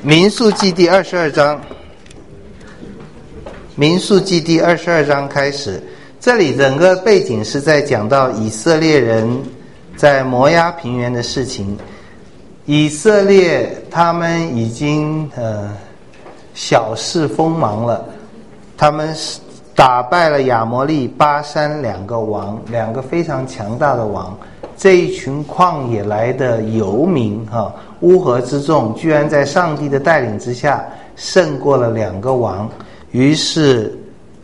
民数记第22章，民数记第22章开始，这里整个背景是在讲到以色列人在摩押平原的事情。以色列他们已经小事锋芒了，他们打败了亚摩利、巴珊两个王，两个非常强大的王。这一群旷野来的游民乌合之众，居然在上帝的带领之下胜过了两个王。于是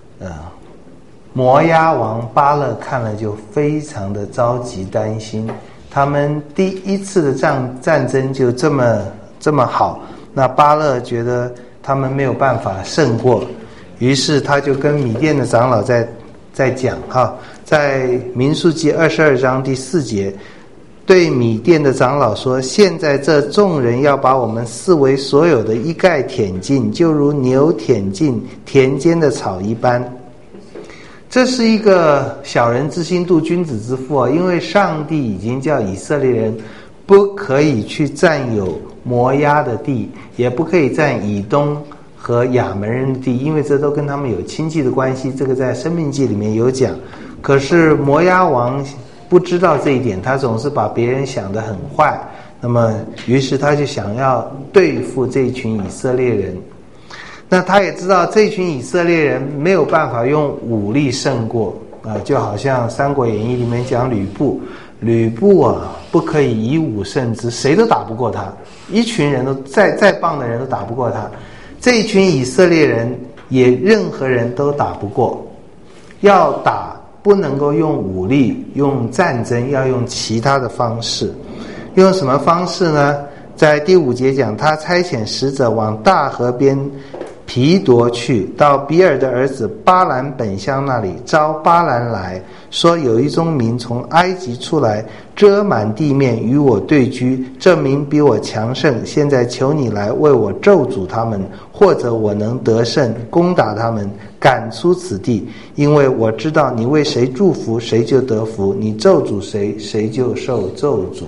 摩押王巴勒看了就非常的着急担心，他们第一次的战争就这么好，那巴勒觉得他们没有办法胜过，于是他就跟米甸的长老在讲在民数记22章第4节，对米甸的长老说：现在这众人要把我们四围所有的一概舔尽，就如牛舔尽田间的草一般。这是一个小人之心度君子之腹因为上帝已经叫以色列人不可以去占有摩押的地，也不可以占以东和亚门人的地，因为这都跟他们有亲戚的关系，这个在申命记里面有讲。可是摩押王不知道这一点，他总是把别人想得很坏，那么于是他就想要对付这一群以色列人。那他也知道这群以色列人没有办法用武力胜过就好像《三国演义》里面讲吕布不可以以武胜之，谁都打不过他，一群人都再棒的人都打不过他。这一群以色列人也任何人都打不过，要打不能够用武力用战争，要用其他的方式。用什么方式呢？在第5节讲，他差遣使者往大河边毗夺去，到比尔的儿子巴兰本乡那里，招巴兰来说，有一宗民从埃及出来，遮满地面与我对居，这民比我强盛，现在求你来为我咒诅他们，或者我能得胜攻打他们，赶出此地，因为我知道你为谁祝福谁就得福，你咒诅谁谁就受咒诅。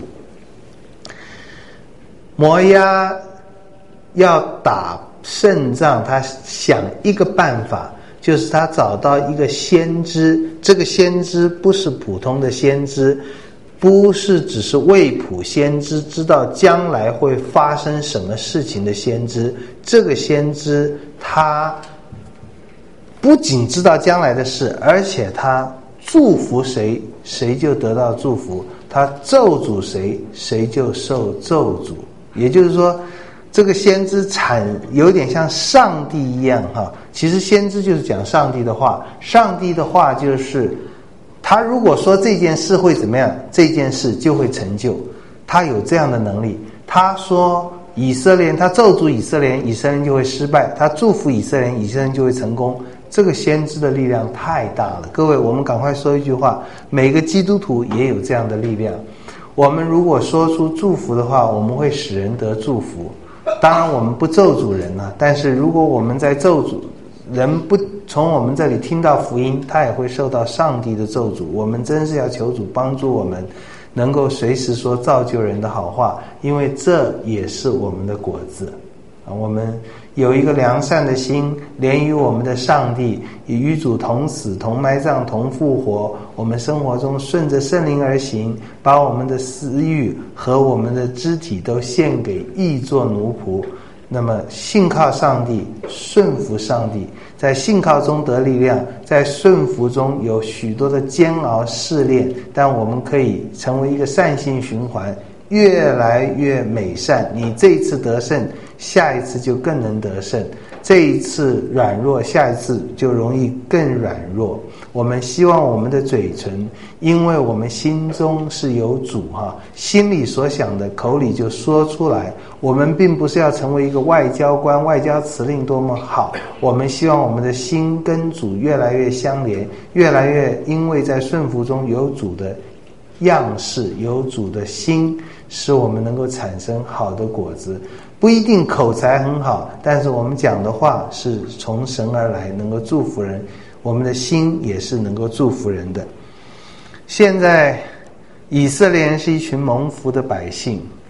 摩押要打胜仗，他想一个办法，就是他找到一个先知。这个先知不是普通的先知，不是只是未卜先知，知道将来会发生什么事情的先知。这个先知他不仅知道将来的事，而且他祝福谁谁就得到祝福，他咒诅谁谁就受咒诅。也就是说这个先知有点像上帝一样其实先知就是讲上帝的话，上帝的话就是他如果说这件事会怎么样，这件事就会成就，他有这样的能力。他说以色列人，他咒诅以色列人，以色列人就会失败，他祝福以色列人，以色列人就会成功。这个先知的力量太大了。各位，我们赶快说一句话，每个基督徒也有这样的力量。我们如果说出祝福的话，我们会使人得祝福。当然我们不咒诅人但是如果我们在咒诅人，不从我们这里听到福音，他也会受到上帝的咒诅。我们真是要求主帮助我们能够随时说造就人的好话，因为这也是我们的果子我们有一个良善的心，连于我们的上帝，以与主同死同埋葬同复活。我们生活中顺着圣灵而行，把我们的私欲和我们的肢体都献给义做奴仆。那么信靠上帝，顺服上帝，在信靠中得力量，在顺服中有许多的煎熬试炼，但我们可以成为一个善性循环，越来越美善。你这一次得胜，下一次就更能得胜，这一次软弱，下一次就容易更软弱。我们希望我们的嘴唇，因为我们心中是有主心里所想的口里就说出来。我们并不是要成为一个外交官，外交辞令多么好，我们希望我们的心跟主越来越相连，越来越因为在顺服中有主的样式，有主的心，使我们能够产生好的果子。不一定口才很好，但是我们讲的话是从神而来，能够祝福人，我们的心也是能够祝福人的。现在以色列人是一群蒙福的百姓，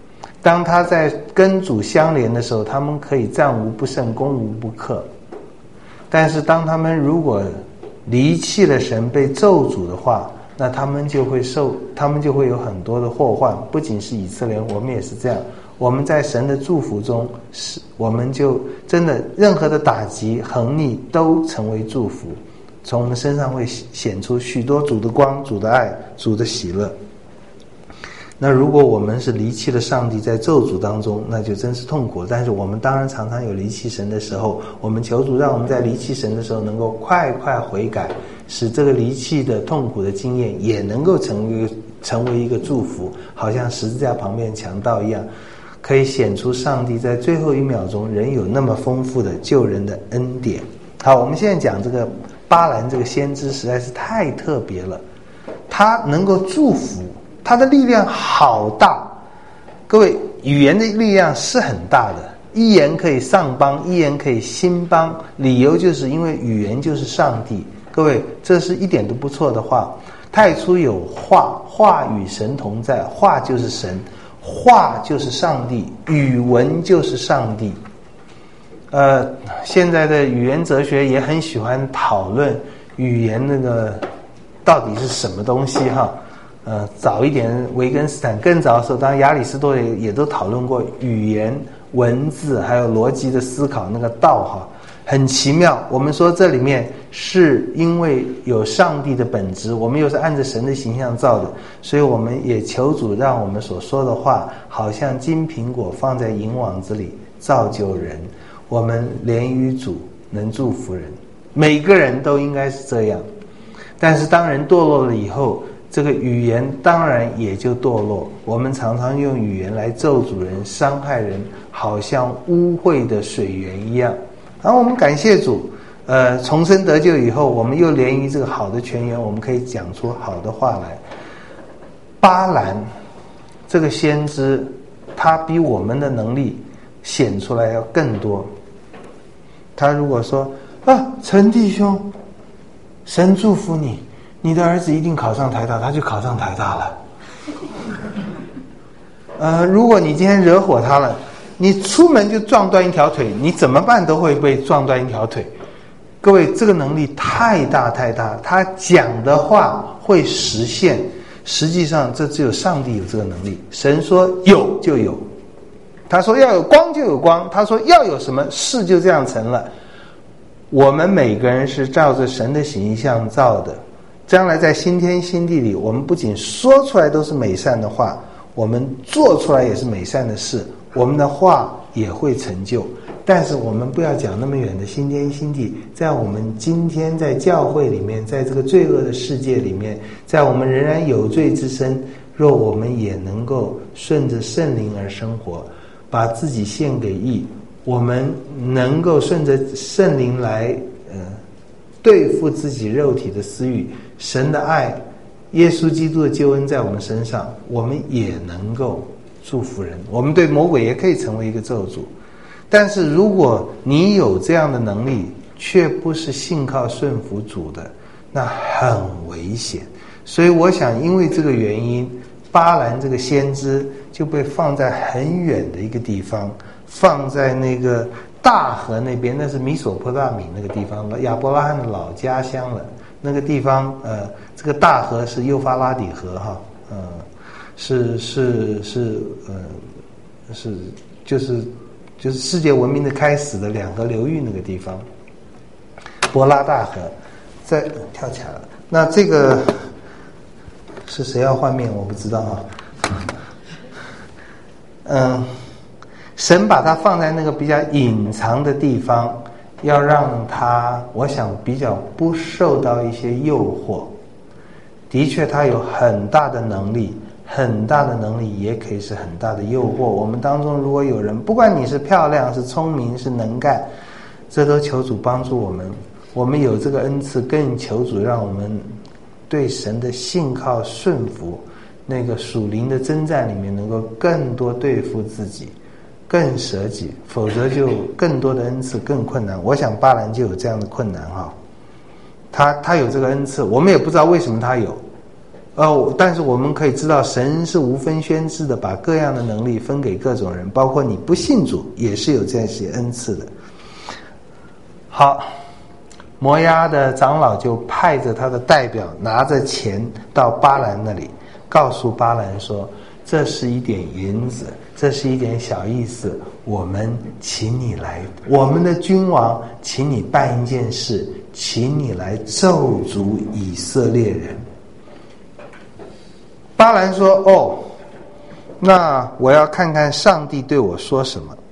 当他在跟主相连的时候，他们可以战无不胜，攻无不克。但是当他们如果离弃了神，被咒诅的话，那他们就会有很多的祸患。不仅是以色列人，我们也是这样。我们在神的祝福中，我们就真的任何的打击横逆都成为祝福，从我们身上会显出许多主的光、主的爱、主的喜乐。那如果我们是离弃了上帝，在咒诅当中，那就真是痛苦。但是我们当然常常有离弃神的时候，我们求主让我们在离弃神的时候能够快快悔改，使这个离弃的痛苦的经验也能够成为一个祝福，好像十字架旁边强盗一样，可以显出上帝在最后一秒钟仍有那么丰富的救人的恩典。好，我们现在讲这个巴兰这个先知实在是太特别了，他能够祝福，他的力量好大。各位，语言的力量是很大的，一言可以上邦，一言可以兴邦，理由就是因为语言就是上帝。各位，这是一点都不错的话。太初有话，话与神同在，话就是神，话就是上帝，语文就是上帝。现在的语言哲学也很喜欢讨论语言那个到底是什么东西哈。早一点维根斯坦，更早的时候，当然亚里士多德也都讨论过语言、文字还有逻辑的思考那个道哈，很奇妙。我们说这里面是因为有上帝的本质，我们又是按着神的形象造的，所以我们也求主让我们所说的话好像金苹果放在银网子里造就人，我们连于主能祝福人，每个人都应该是这样。但是当人堕落了以后，这个语言当然也就堕落，我们常常用语言来咒诅人、伤害人，好像污秽的水源一样。然后我们感谢主，重生得救以后，我们又连于这个好的泉源，我们可以讲出好的话来。巴兰这个先知，他比我们的能力显出来要更多。他如果说陈弟兄，神祝福你，你的儿子一定考上台大，他就考上台大了。如果你今天惹火他了，你出门就撞断一条腿，你怎么办都会被撞断一条腿。各位，这个能力太大太大，他讲的话会实现。实际上这只有上帝有这个能力，神说有就有，他说要有光就有光，他说要有什么事就这样成了。我们每个人是照着神的形象造的，将来在新天新地里，我们不仅说出来都是美善的话，我们做出来也是美善的事，我们的话也会成就。但是我们不要讲那么远的新天新地，在我们今天在教会里面，在这个罪恶的世界里面，在我们仍然有罪之身，若我们也能够顺着圣灵而生活，把自己献给义，我们能够顺着圣灵来对付自己肉体的私欲，神的爱，耶稣基督的救恩在我们身上，我们也能够祝福人，我们对魔鬼也可以成为一个咒诅。但是如果你有这样的能力，却不是信靠顺服主的，那很危险。所以我想因为这个原因，巴兰这个先知就被放在很远的一个地方，放在那个大河那边，那是米索波大米那个地方，亚伯拉罕的老家乡了。那个地方这个大河是幼发拉底河哈，就是世界文明的开始的两河流域那个地方，伯拉大河，在跳起来了。那这个是谁要换面我不知道啊。神把它放在那个比较隐藏的地方，要让他我想比较不受到一些诱惑。的确他有很大的能力，很大的能力也可以是很大的诱惑。我们当中如果有人，不管你是漂亮是聪明是能干，这都求主帮助我们。我们有这个恩赐，更求主让我们对神的信靠顺服，那个属灵的征战里面能够更多对付自己，更舍己，否则就更多的恩赐更困难。我想巴兰就有这样的困难哈，他有这个恩赐，我们也不知道为什么他有， 但是我们可以知道，神是无分轩制的，把各样的能力分给各种人，包括你不信主也是有这些恩赐的。好，摩押的长老就派着他的代表，拿着钱到巴兰那里，告诉巴兰说，这是一点银子，这是一点小意思，我们请你来，我们的君王请你办一件事，请你来咒诅以色列人。巴兰说，那我要看看上帝对我说什么。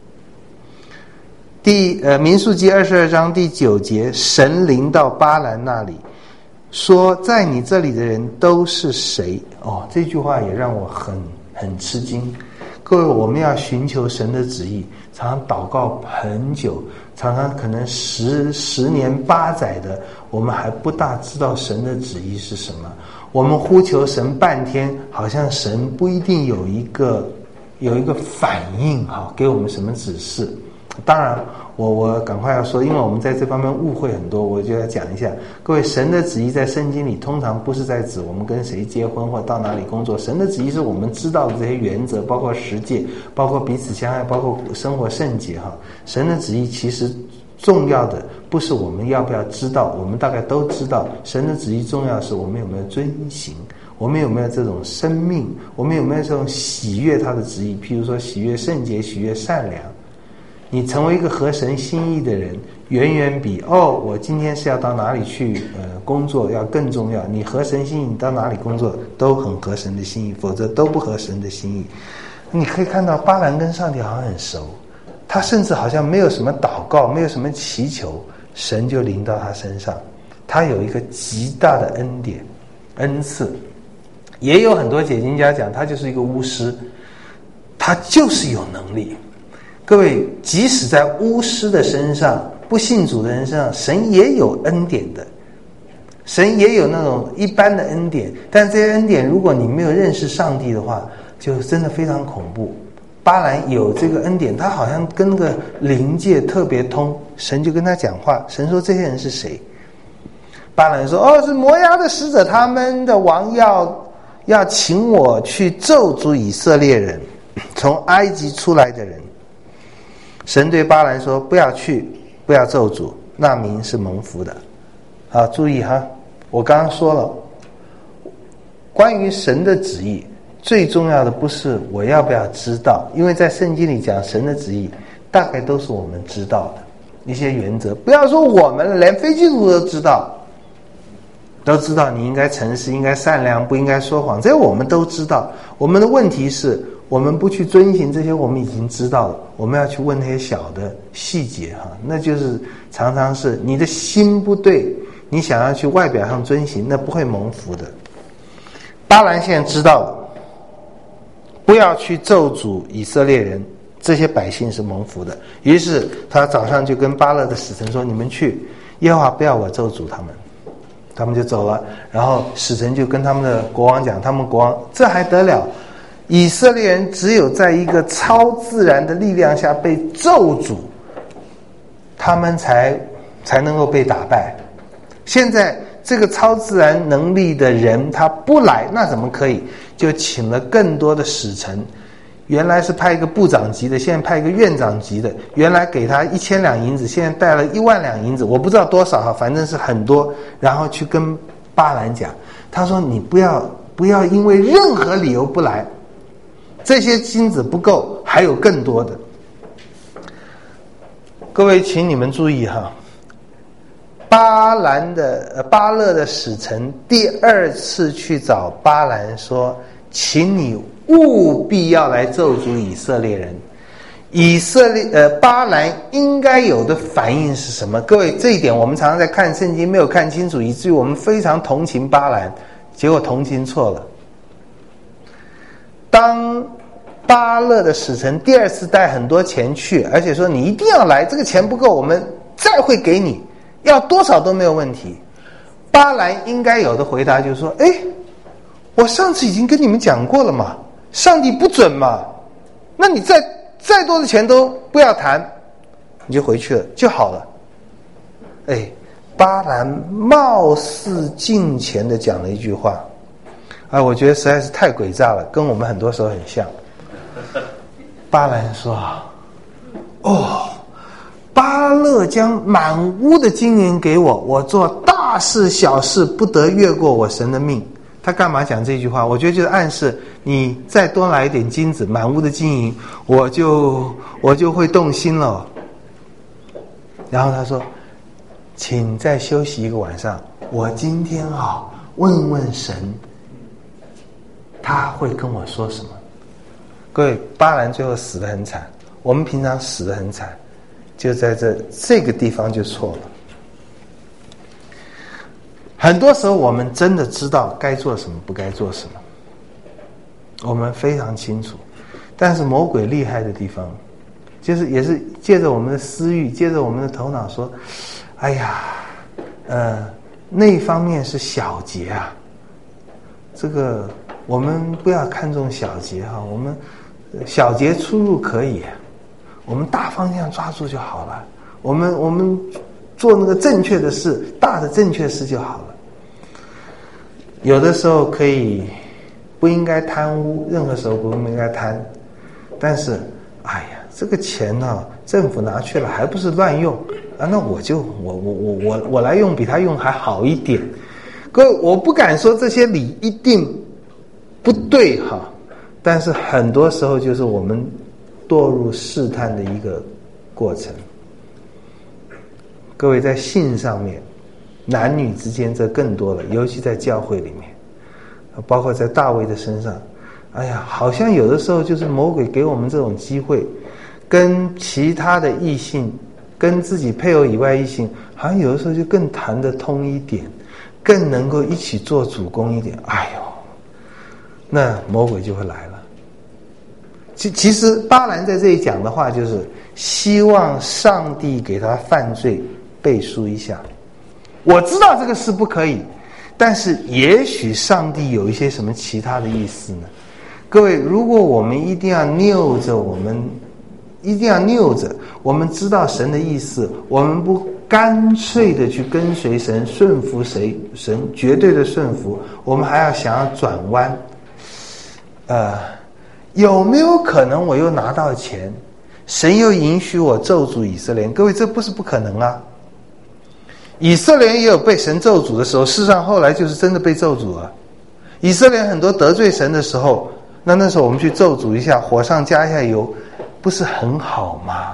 民数记22章第9节，神临到巴兰那里，说，在你这里的人都是谁？这句话也让我很吃惊。各位，我们要寻求神的旨意，常常祷告很久，常常可能十年8载的，我们还不大知道神的旨意是什么。我们呼求神半天，好像神不一定有一个反应，给我们什么指示。当然我赶快要说，因为我们在这方面误会很多，我就要讲一下。各位，神的旨意在圣经里通常不是在指我们跟谁结婚或到哪里工作，神的旨意是我们知道的这些原则，包括十诫，包括彼此相爱，包括生活圣洁。神的旨意其实重要的不是我们要不要知道，我们大概都知道。神的旨意重要的是我们有没有遵行，我们有没有这种生命，我们有没有这种喜悦他的旨意，譬如说喜悦圣洁，喜悦善良。你成为一个合神心意的人，远远比我今天是要到哪里去工作要更重要。你合神心意，你到哪里工作都很合神的心意，否则都不合神的心意。你可以看到巴兰跟上帝好像很熟，他甚至好像没有什么祷告，没有什么祈求，神就临到他身上。他有一个极大的恩典恩赐。也有很多解经家讲他就是一个巫师，他就是有能力。各位，即使在巫师的身上，不信主的人身上，神也有恩典的，神也有那种一般的恩典。但这些恩典，如果你没有认识上帝的话，就真的非常恐怖。巴兰有这个恩典，他好像跟那个灵界特别通，神就跟他讲话。神说这些人是谁？巴兰说，是摩押的使者，他们的王要请我去咒诅以色列人，从埃及出来的人。神对巴兰说，不要去，不要咒诅，那民是蒙福的。好，注意我刚刚说了，关于神的旨意，最重要的不是我要不要知道，因为在圣经里讲神的旨意大概都是我们知道的一些原则。不要说我们连非基督徒都知道你应该诚实，应该善良，不应该说谎，这我们都知道。我们的问题是我们不去遵行这些我们已经知道了，我们要去问那些小的细节那就是常常是你的心不对，你想要去外表上遵行，那不会蒙福的。巴兰现在知道了，不要去咒诅以色列人，这些百姓是蒙福的。于是他早上就跟巴勒的使臣说，你们去，耶和华不要我咒诅他们。他们就走了，然后使臣就跟他们的国王讲，他们国王这还得了，以色列人只有在一个超自然的力量下被咒诅，他们才能够被打败。现在这个超自然能力的人他不来，那怎么可以？就请了更多的使臣，原来是派一个部长级的，现在派一个院长级的，原来给他1000两银子，现在带了1万两银子，我不知道多少反正是很多，然后去跟巴兰讲，他说你不要因为任何理由不来，这些金子不够，还有更多的。各位请你们注意巴勒的使臣第2次去找巴兰说，请你务必要来咒诅以色列人。巴兰应该有的反应是什么？各位，这一点我们常常在看圣经没有看清楚，以至于我们非常同情巴兰，结果同情错了。当巴勒的使臣第2次带很多钱去，而且说你一定要来，这个钱不够我们再会给你，要多少都没有问题。巴兰应该有的回答就是说，我上次已经跟你们讲过了嘛，上帝不准嘛，那你再多的钱都不要谈，你就回去了就好了。巴兰貌似敬虔的讲了一句话， 我觉得实在是太诡诈了，跟我们很多时候很像。巴兰说：巴勒将满屋的金银给我，我做大事小事不得越过我神的命。他干嘛讲这句话？我觉得就是暗示你再多来一点金子，满屋的金银，我就会动心了。然后他说：请再休息一个晚上，我今天问问神，他会跟我说什么。各位，巴兰最后死得很惨，我们平常死得很惨，就在这个地方就错了。很多时候我们真的知道该做什么不该做什么，我们非常清楚，但是魔鬼厉害的地方就是也是借着我们的私欲，借着我们的头脑说，哎呀那方面是小节啊，这个我们不要看重小节我们小节出入可以，我们大方向抓住就好了，我们做那个正确的事，大的正确事就好了。有的时候可以不应该贪污，任何时候不应该贪，但是这个钱政府拿去了还不是乱用那我来用比他用还好一点。各位，我不敢说这些理一定不对但是很多时候就是我们堕入试探的一个过程。各位，在性上面，男女之间这更多了，尤其在教会里面，包括在大卫的身上。好像有的时候就是魔鬼给我们这种机会，跟其他的异性，跟自己配偶以外异性，好像有的时候就更谈得通一点，更能够一起做主公一点。那魔鬼就会来了。其实巴兰在这里讲的话，就是希望上帝给他犯罪背书一下。我知道这个事不可以，但是也许上帝有一些什么其他的意思呢？各位，如果我们一定要拗着，我们知道神的意思，我们不干脆的去跟随神，顺服神，绝对的顺服，我们还要想要转弯。有没有可能我又拿到钱，神又允许我咒诅以色列？各位，这不是不可能啊。以色列也有被神咒诅的时候，事实上后来就是真的被咒诅了。以色列很多得罪神的时候，那时候我们去咒诅一下，火上加一下油，不是很好吗？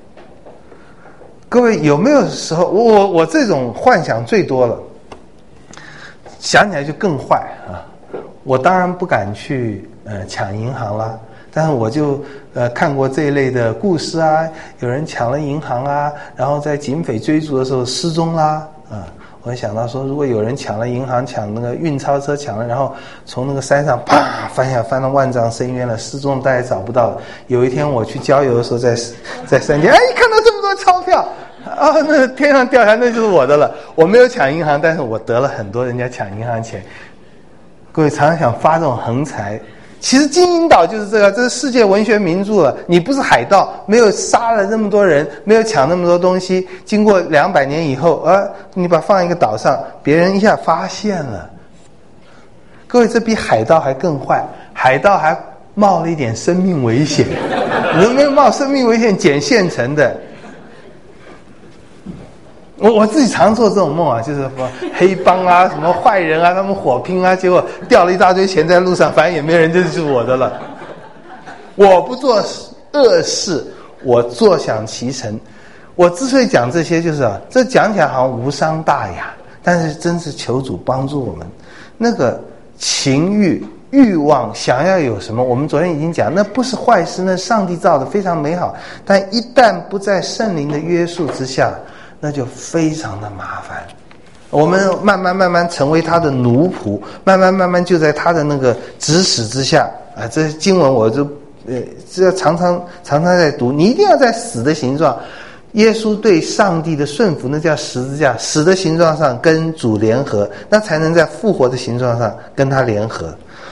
各位，有没有时候我这种幻想最多了，想起来就更坏我当然不敢去抢银行啦，但是我就看过这一类的故事有人抢了银行然后在警匪追逐的时候失踪啦我想到说，如果有人抢了银行，抢那个运钞车抢了，然后从那个山上啪翻下，翻到万丈深渊了，失踪大家找不到了。有一天我去郊游的时候，在山间，看到这么多钞票那天上掉下来，那就是我的了。我没有抢银行，但是我得了很多人家抢银行钱。各位常常想发这种横财，其实金银岛就是这是世界文学名著了。你不是海盗，没有杀了那么多人，没有抢那么多东西，经过200年以后你把放一个岛上，别人一下发现了。各位，这比海盗还更坏，海盗还冒了一点生命危险，有没有冒生命危险捡现成的？我自己常做这种梦就是什么黑帮什么坏人他们火拼结果掉了一大堆钱在路上，反正也没人，这就是我的了。我不做恶事，我坐享其成。我之所以讲这些，就是这讲起来好像无伤大雅，但是真是求主帮助我们。那个情欲欲望想要有什么，我们昨天已经讲，那不是坏事，那上帝造的非常美好，但一旦不在圣灵的约束之下，那就非常的麻烦。我们慢慢成为他的奴仆，慢慢就在他的那个指使之下这经文我就这常常在读，你一定要在死的形状，耶稣对上帝的顺服，那叫十字架，死的形状上跟主联合，那才能在复活的形状上跟他联合。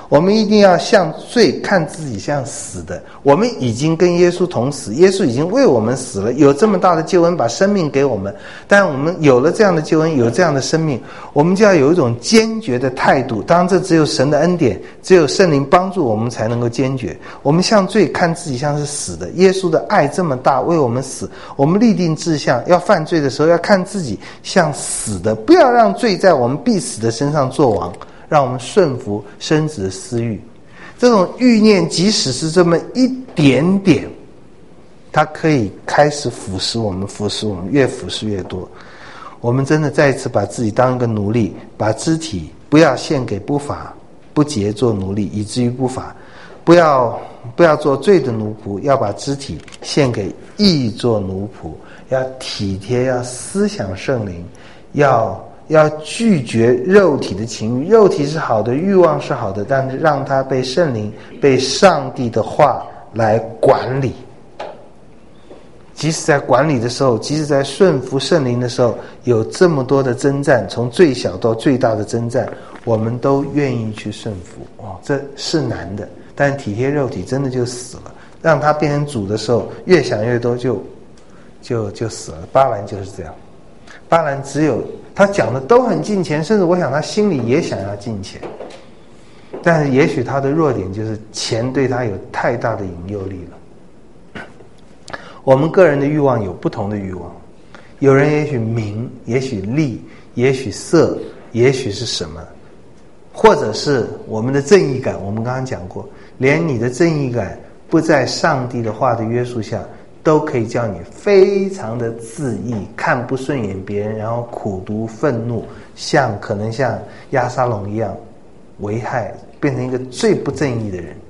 我们一定要向罪看自己像死的。我们已经跟耶稣同死，耶稣已经为我们死了，有这么大的救恩，把生命给我们。但我们有了这样的救恩，有这样的生命，我们就要有一种坚决的态度。当然这只有神的恩典，只有圣灵帮助我们才能够坚决。我们向罪看自己像是死的，耶稣的爱这么大，为我们死，我们立定志向，要犯罪的时候要看自己像死的，不要让罪在我们必死的身上作王，让我们顺服身子的私欲。这种欲念即使是这么一点点，它可以开始腐蚀我们，越腐蚀越多。我们真的再一次把自己当一个奴隶，把肢体不要献给不法不洁做奴隶，以至于不法。不要做罪的奴仆，要把肢体献给义做奴仆，要体贴，要思想圣灵，要拒绝肉体的情欲。肉体是好的，欲望是好的，但是让它被圣灵、被上帝的话来管理。即使在管理的时候，即使在顺服圣灵的时候，有这么多的征战，从最小到最大的征战，我们都愿意去顺服。这是难的，但体贴肉体真的就死了。让它变成主的时候，越想越多就死了。巴兰就是这样。巴兰只有他讲的都很敬虔，甚至我想他心里也想要敬虔，但是也许他的弱点就是钱对他有太大的引诱力了。我们个人的欲望有不同的欲望，有人也许名，也许利，也许色，也许是什么，或者是我们的正义感。我们刚刚讲过，连你的正义感不在上帝的话的约束下，都可以叫你非常的自义，看不顺眼别人，然后苦毒愤怒，可能像押沙龙一样危害，变成一个最不正义的人。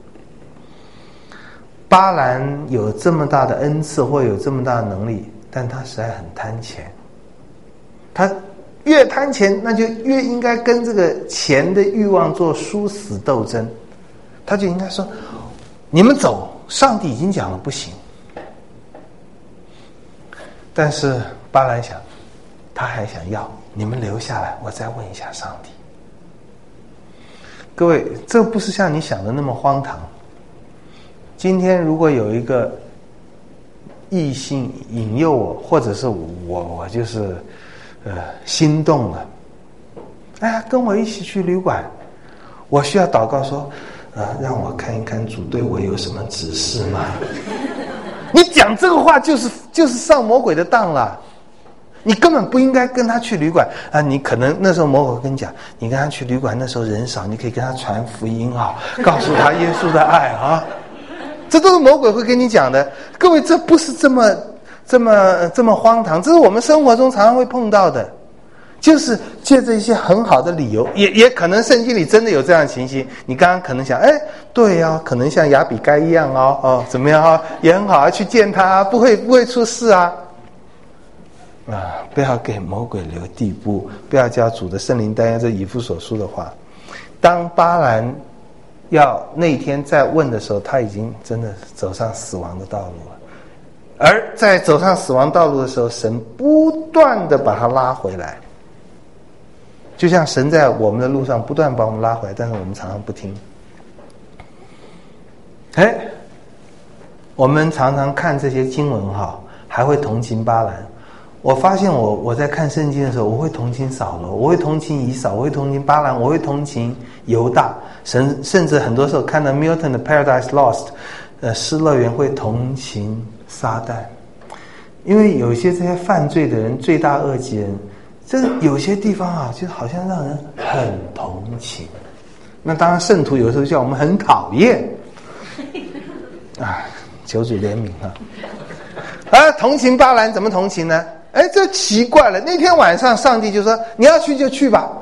巴兰有这么大的恩赐或有这么大的能力，但他实在很贪钱。他越贪钱，那就越应该跟这个钱的欲望做殊死斗争。他就应该说，你们走，上帝已经讲了不行。但是巴兰想，他还想要，你们留下来，我再问一下上帝。各位，这不是像你想的那么荒唐。今天如果有一个异性引诱我，或者是我就是心动了，跟我一起去旅馆，我需要祷告说，让我看一看主对我有什么指示吗？你讲这个话就是上魔鬼的当了。你根本不应该跟他去旅馆啊！你可能那时候魔鬼跟你讲，你跟他去旅馆那时候人少，你可以跟他传福音啊，告诉他耶稣的爱啊。这都是魔鬼会跟你讲的。各位，这不是这么荒唐，这是我们生活中常常会碰到的，就是借着一些很好的理由，也可能圣经里真的有这样的情形。你刚刚可能想，对啊，可能像亚比该一样怎么样也很好，去见他，不会出事啊。不要给魔鬼留地步，不要叫主的圣灵担忧。这以弗所书的话，当巴兰要那天再问的时候，他已经真的走上死亡的道路了。而在走上死亡道路的时候，神不断的把他拉回来，就像神在我们的路上不断把我们拉回来，但是我们常常不听。我们常常看这些经文还会同情巴兰。我发现我在看圣经的时候，我会同情扫罗，我会同情以扫，我会同情巴兰，我会同情犹大，甚至很多时候看到 Milton 的 Paradise Lost 失乐园，会同情撒旦。因为有些这些犯罪的人，罪大恶极人，这有些地方就好像让人很同情。那当然圣徒有时候叫我们很讨厌求主怜悯同情巴兰怎么同情呢？这奇怪了。那天晚上上帝就说，你要去就去吧。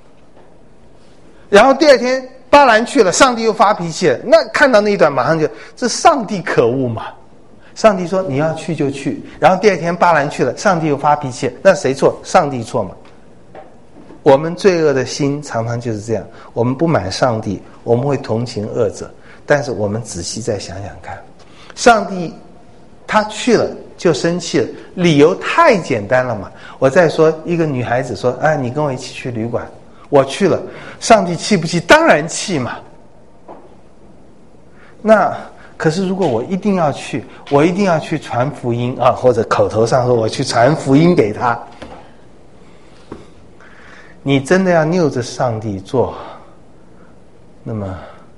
然后第二天巴兰去了，上帝又发脾气了。那看到那一段马上就，这上帝可恶嘛。上帝说你要去就去，然后第二天巴兰去了，上帝又发脾气了。那谁错？上帝错嘛。我们罪恶的心常常就是这样，我们不满上帝，我们会同情恶者，但是我们仔细再想想看，上帝他去了就生气了，理由太简单了嘛。我再说一个女孩子说，你跟我一起去旅馆，我去了，上帝气不气？当然气嘛。 那可是如果我一定要去传福音啊，或者口头上说我去传福音给他，你真的要拗着上帝做，那么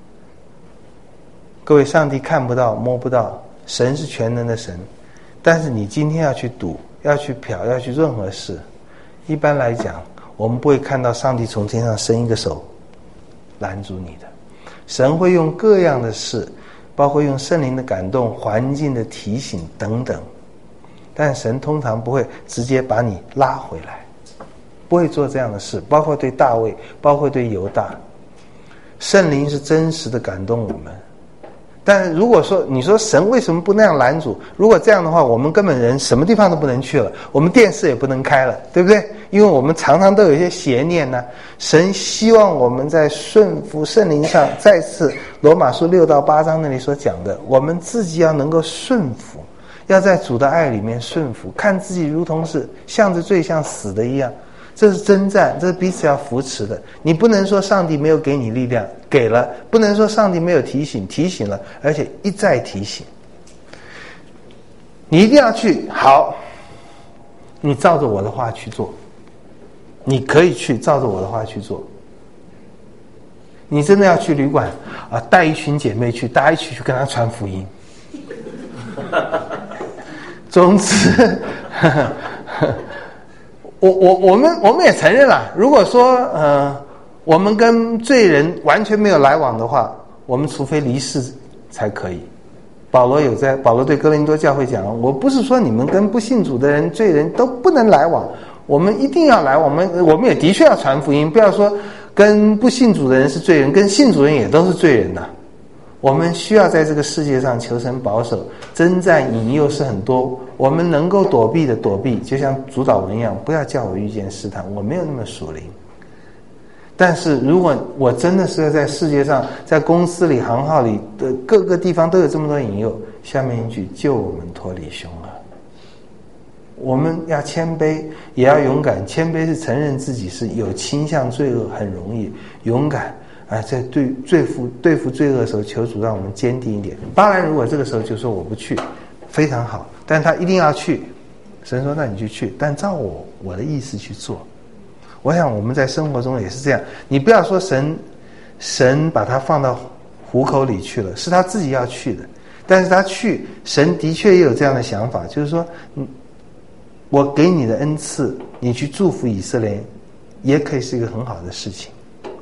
各位，上帝看不到摸不到，神是全能的神，但是你今天要去赌，要去嫖，要去任何事，一般来讲我们不会看到上帝从天上伸一个手拦住你的。神会用各样的事，包括用圣灵的感动、环境的提醒等等，但神通常不会直接把你拉回来，不会做这样的事，包括对大卫，包括对犹大。圣灵是真实的感动我们，但如果说你说神为什么不那样拦阻，如果这样的话，我们根本人什么地方都不能去了，我们电视也不能开了，对不对？因为我们常常都有一些邪念呢。神希望我们在顺服圣灵上，再次罗马书6到8章那里所讲的，我们自己要能够顺服，要在主的爱里面顺服，看自己如同是向着罪像死的一样，这是征战，这是彼此要扶持的。你不能说上帝没有给你力量，给了；不能说上帝没有提醒，提醒了，而且一再提醒。你一定要去，好，你照着我的话去做，你可以去照着我的话去做。你真的要去旅馆啊，带一群姐妹去，大家一起去跟他传福音。总之，我们也承认了，如果说我们跟罪人完全没有来往的话，我们除非离世才可以。保罗对哥林多教会讲，我不是说你们跟不信主的人、罪人都不能来往，我们一定要来往，我们也的确要传福音，不要说跟不信主的人是罪人，跟信主人也都是罪人呐。我们需要在这个世界上求神保守，征战引诱是很多，我们能够躲避的躲避，就像主导文一样，不要叫我遇见试探，我没有那么属灵。但是如果我真的是在世界上，在公司里、行号里的各个地方都有这么多引诱，下面一句，救我们脱离凶恶。我们要谦卑，也要勇敢。谦卑是承认自己是有倾向罪恶，很容易；勇敢在对付罪恶的时候，求主让我们坚定一点。巴兰如果这个时候就说我不去，非常好，但他一定要去。神说那你就去，但照我的意思去做。我想我们在生活中也是这样，你不要说神把他放到虎口里去了，是他自己要去的。但是他去，神的确也有这样的想法，就是说我给你的恩赐，你去祝福以色列，也可以是一个很好的事情。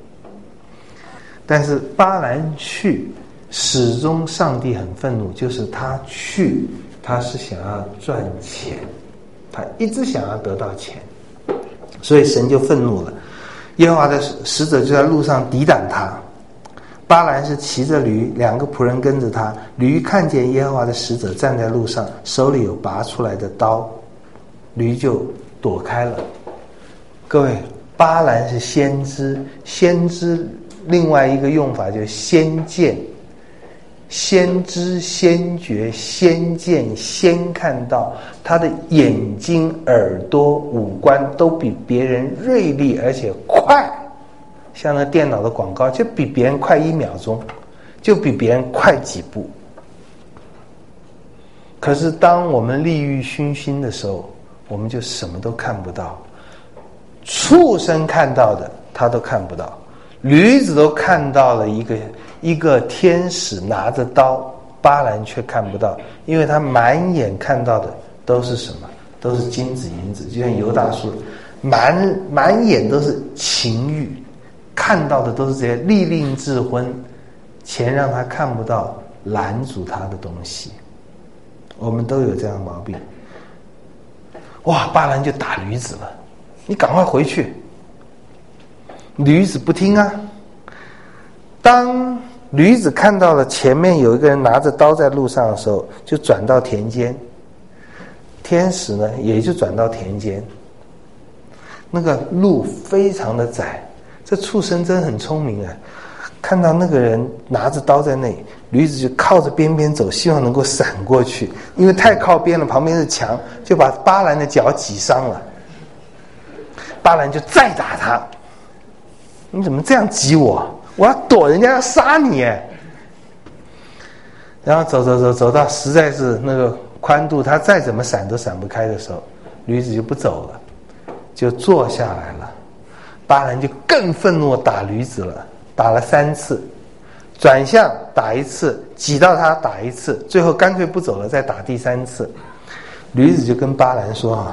但是巴兰去，始终上帝很愤怒，就是他去，他是想要赚钱，他一直想要得到钱，所以神就愤怒了。耶和华的使者就在路上抵挡他。巴兰是骑着驴，2个仆人跟着他，驴看见耶和华的使者站在路上，手里有拔出来的刀，驴就躲开了。各位，巴兰是先知，先知另外一个用法就是先见，先知、先觉、先见、先看到，他的眼睛、耳朵、五官都比别人锐利，而且快，像那电脑的广告，就比别人快1秒钟，就比别人快几步。可是当我们利欲熏心的时候，我们就什么都看不到，畜生看到的他都看不到，驴子都看到了一个天使拿着刀，巴兰却看不到，因为他满眼看到的都是什么？都是金子银子，就像犹大说，满眼都是情欲，看到的都是这些利令智昏，钱让他看不到拦阻他的东西。我们都有这样的毛病。哇，巴兰就打驴子了，你赶快回去。驴子不听啊。当驴子看到了前面有一个人拿着刀在路上的时候，就转到田间，天使呢也就转到田间。那个路非常的窄，这畜生真很聪明啊，看到那个人拿着刀在那里，驴子就靠着边边走，希望能够闪过去，因为太靠边了，旁边是墙，就把巴兰的脚挤伤了。巴兰就再打他，你怎么这样挤我？我要躲人家要杀你。 然后走到实在是那个宽度，他再怎么闪都闪不开的时候，驴子就不走了，就坐下来了。巴兰就更愤怒打驴子了，打了3次，转向打1次，挤到他打1次，最后干脆不走了，再打第3次。驴子就跟巴兰说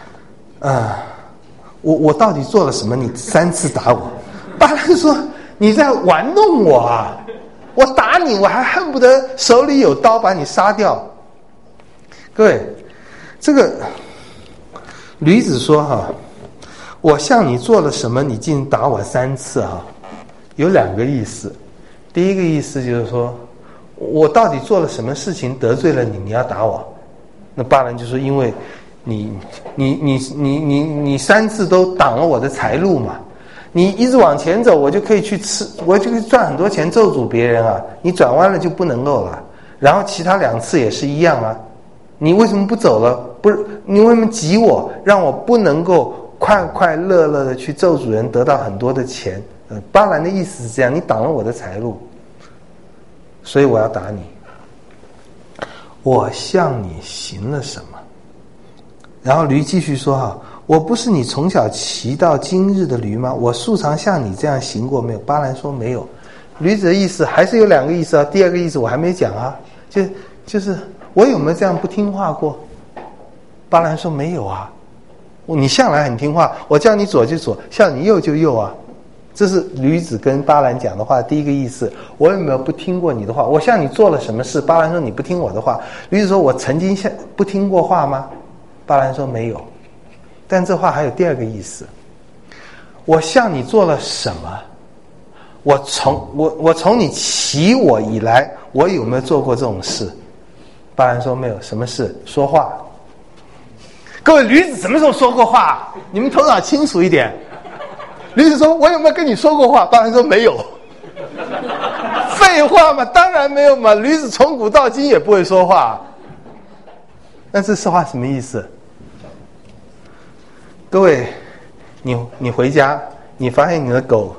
我到底做了什么？你3次打我？巴兰说你在玩弄我啊！我打你，我还恨不得手里有刀把你杀掉。各位，这个驴子说我向你做了什么？你竟打我3次有2个意思。第一个意思就是说，我到底做了什么事情得罪了你，你要打我？那巴兰就说，因为你3次都挡了我的财路嘛。你一直往前走，我就可以去吃，我就可以赚很多钱咒诅别人啊。你转弯了就不能够了。然后其他2次也是一样啊。你为什么不走了？不是你为什么挤我，让我不能够快快乐乐的去咒诅人，得到很多的钱？巴兰的意思是这样，你挡了我的财路，所以我要打你。我向你行了什么？然后驴继续说我不是你从小骑到今日的驴吗？我素常像你这样行过没有？巴兰说没有。驴子的意思还是有2个意思第二个意思我还没讲就是我有没有这样不听话过？巴兰说没有啊，你向来很听话，我叫你左就左，叫你右就右啊。这是驴子跟巴兰讲的话第一个意思。我有没有不听过你的话？我向你做了什么事？巴兰说你不听我的话。驴子说我曾经不听过话吗？巴兰说没有。但这话还有第2个意思，我向你做了什么？我从你骑我以来，我有没有做过这种事？巴兰说没有。什么事？说话。各位，驴子什么时候说过话？你们头脑清楚一点。驴子说我有没有跟你说过话？巴兰说没有。废话嘛，当然没有嘛，驴子从古到今也不会说话。那这话什么意思？各位，你回家，你发现你的狗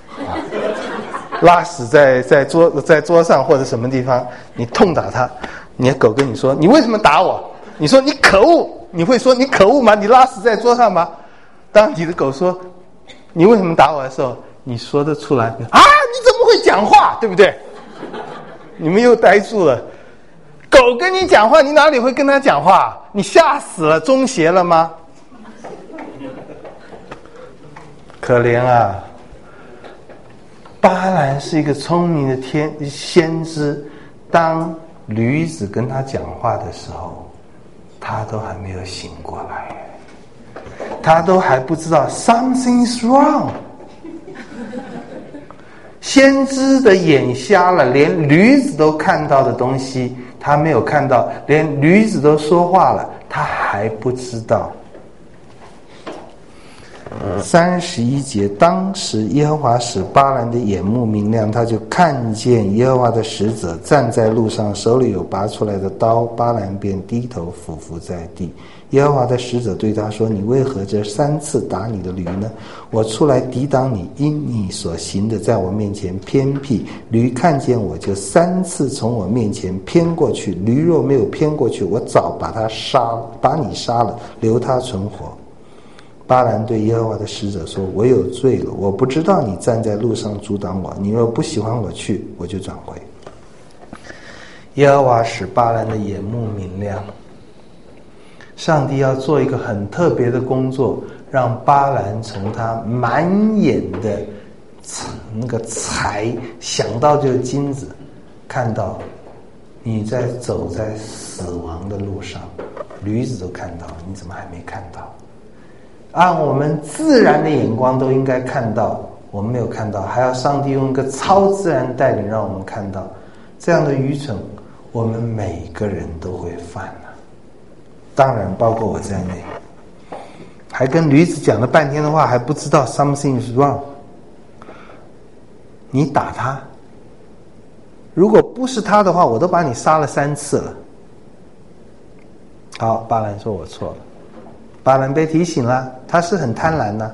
拉屎在桌上或者什么地方，你痛打它，你的狗跟你说你为什么打我？你说你可恶，你会说你可恶吗？你拉屎在桌上吗？当你的狗说你为什么打我的时候，你说得出来你怎么会讲话，对不对？你们又呆住了。狗跟你讲话，你哪里会跟他讲话？你吓死了，中邪了吗？可怜啊，巴兰是一个聪明的先知，当驴子跟他讲话的时候，他都还没有醒过来，他都还不知道 something's wrong。 先知的眼瞎了，连驴子都看到的东西他没有看到，连驴子都说话了，他还不知道。31节，当时耶和华使巴兰的眼目明亮，他就看见耶和华的使者站在路上，手里有拔出来的刀，巴兰便低头俯伏在地。耶和华的使者对他说，你为何这3次打你的驴呢？我出来抵挡你，因你所行的在我面前偏僻，驴看见我就3次从我面前偏过去，驴若没有偏过去，我早把你杀了，留他存活。巴兰对耶和华的使者说，我有罪了，我不知道你站在路上阻挡我，你若不喜欢我去，我就转回。耶和华使巴兰的眼目明亮，上帝要做一个很特别的工作，让巴兰从他满眼的那个财，想到就是金子，看到你走在死亡的路上，驴子都看到了，你怎么还没看到？按我们自然的眼光都应该看到，我们没有看到，还要上帝用一个超自然带领让我们看到。这样的愚蠢我们每个人都会犯当然包括我在内。还跟驴子讲了半天的话，还不知道 something is wrong。 你打他，如果不是他的话，我都把你杀了3次了。好，巴兰说我错了。巴兰被提醒了，他是很贪婪的，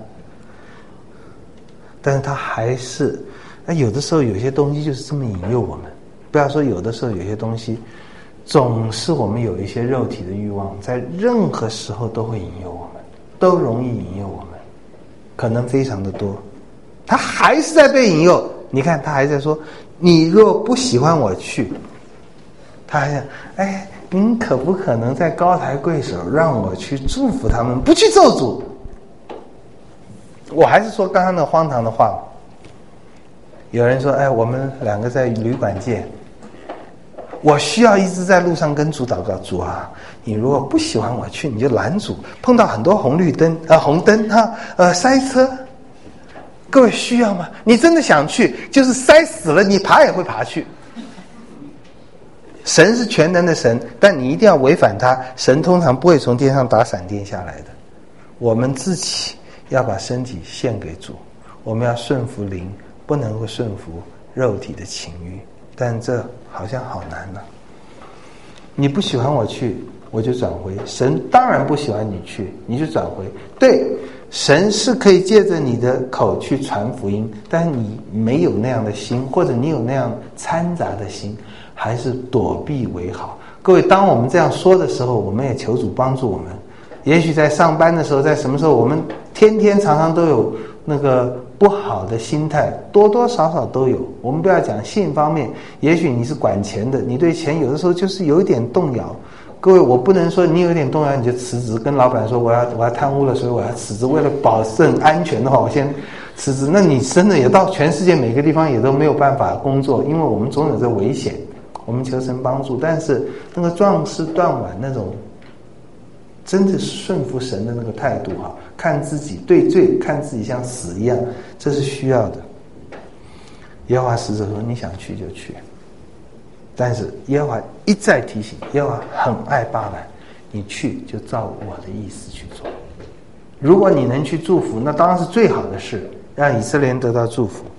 但是他还是有的时候有些东西就是这么引诱我们。 不要说有的时候有些东西，总是我们有一些肉体的欲望，在任何时候都会引诱我们，都容易引诱我们，可能非常的多。他还是在被引诱，你看他还在说，你若不喜欢我去，他还想，哎，您可不可能在高抬贵手，让我去祝福他们，不去咒诅？我还是说刚刚那荒唐的话。有人说，哎，我们两个在旅馆见，我需要一直在路上跟主祷告，主啊，你如果不喜欢我去，你就拦阻，碰到很多红灯塞车。各位需要吗？你真的想去，就是塞死了，你爬也会爬去。神是全能的神，但你一定要违反他，神通常不会从天上打闪电下来的。我们自己要把身体献给主，我们要顺服灵，不能够顺服肉体的情欲，但这好像好难啊。你不喜欢我去，我就转回。神当然不喜欢你去，你就转回。对，神是可以借着你的口去传福音，但是你没有那样的心，或者你有那样掺杂的心，还是躲避为好。各位，当我们这样说的时候，我们也求主帮助我们。也许在上班的时候，在什么时候，我们天天常常都有那个不好的心态，多多少少都有。我们不要讲性方面，也许你是管钱的，你对钱有的时候就是有一点动摇。各位，我不能说你有点动摇你就辞职，跟老板说我要贪污了，所以我要辞职。为了保证安全的话，我先辞职。那你真的也到全世界每个地方也都没有办法工作，因为我们总有这危险。我们求神帮助，但是那个壮士断腕那种真的顺服神的那个态度啊，看自己对罪，看自己像死一样，这是需要的。耶和华使者说，你想去就去。但是耶和华一再提醒，耶和华很爱巴兰，你去就照我的意思去做。如果你能去祝福，那当然是最好的事，让以色列人得到祝福。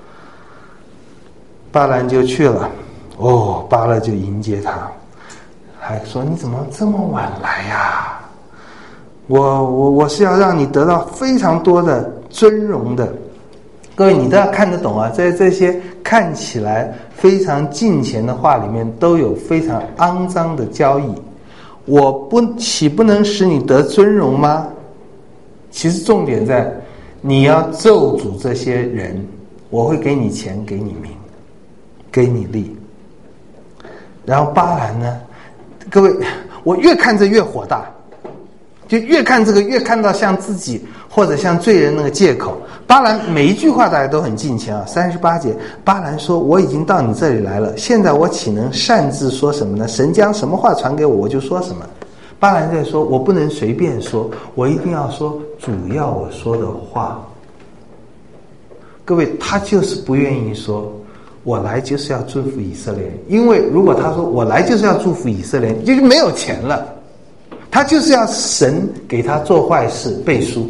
巴兰就去了，巴勒就迎接他，还说你怎么这么晚来呀？我是要让你得到非常多的尊荣的。各位，你都要看得懂啊，在这些看起来非常敬虔的话里面，都有非常肮脏的交易。岂不能使你得尊荣吗？其实重点在你要咒诅这些人，我会给你钱，给你名，给你利。然后巴兰呢，各位，我越看这越火大，就越看这个越看到像自己或者像罪人那个借口。巴兰每一句话大家都很敬虔啊。38节，巴兰说，我已经到你这里来了，现在我岂能擅自说什么呢？神将什么话传给我，我就说什么。巴兰在说，我不能随便说，我一定要说主要我说的话。各位，他就是不愿意说我来就是要祝福以色列人，因为如果他说我来就是要祝福以色列人，就没有钱了。他就是要神给他做坏事背书。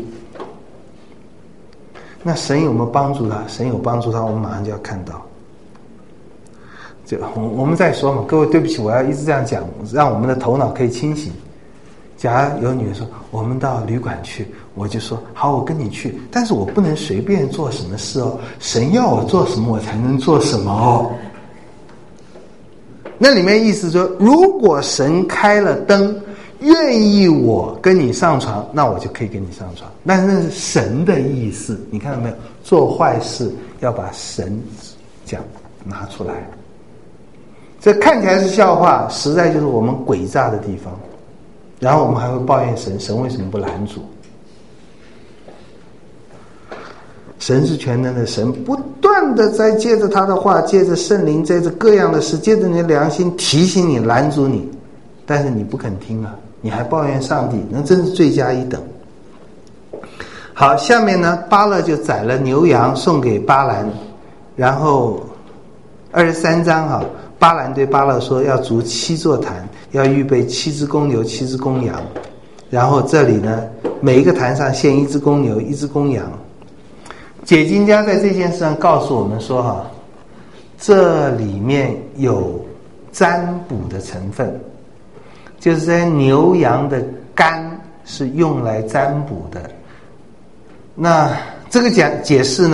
那神有没有帮助他？神有帮助他，我们马上就要看到。我们再说嘛，各位对不起，我要一直这样讲，让我们的头脑可以清醒。假如有女人说我们到旅馆去，我就说好，我跟你去，但是我不能随便做什么事哦，神要我做什么我才能做什么哦。那里面意思说，如果神开了灯，愿意我跟你上床，那我就可以跟你上床，但是那是神的意思。你看到没有？做坏事要把神讲拿出来，这看起来是笑话，实在就是我们诡诈的地方。然后我们还会抱怨神，神为什么不拦阻？神是全能的神，不断的在借着他的话，借着圣灵，借着各样的事，借着你的良心提醒你，拦阻你，但是你不肯听啊，你还抱怨上帝，那真是罪加一等。好，下面呢，巴勒就宰了牛羊送给巴兰，然后23章哈，巴兰对巴勒说，要筑7座坛，要预备7只公牛7只公羊，然后这里呢，每一个坛上献1只公牛1只公羊。解经家在这件事上告诉我们说哈，这里面有占卜的成分，就是在牛羊的肝是用来占卜的。那这个解释呢，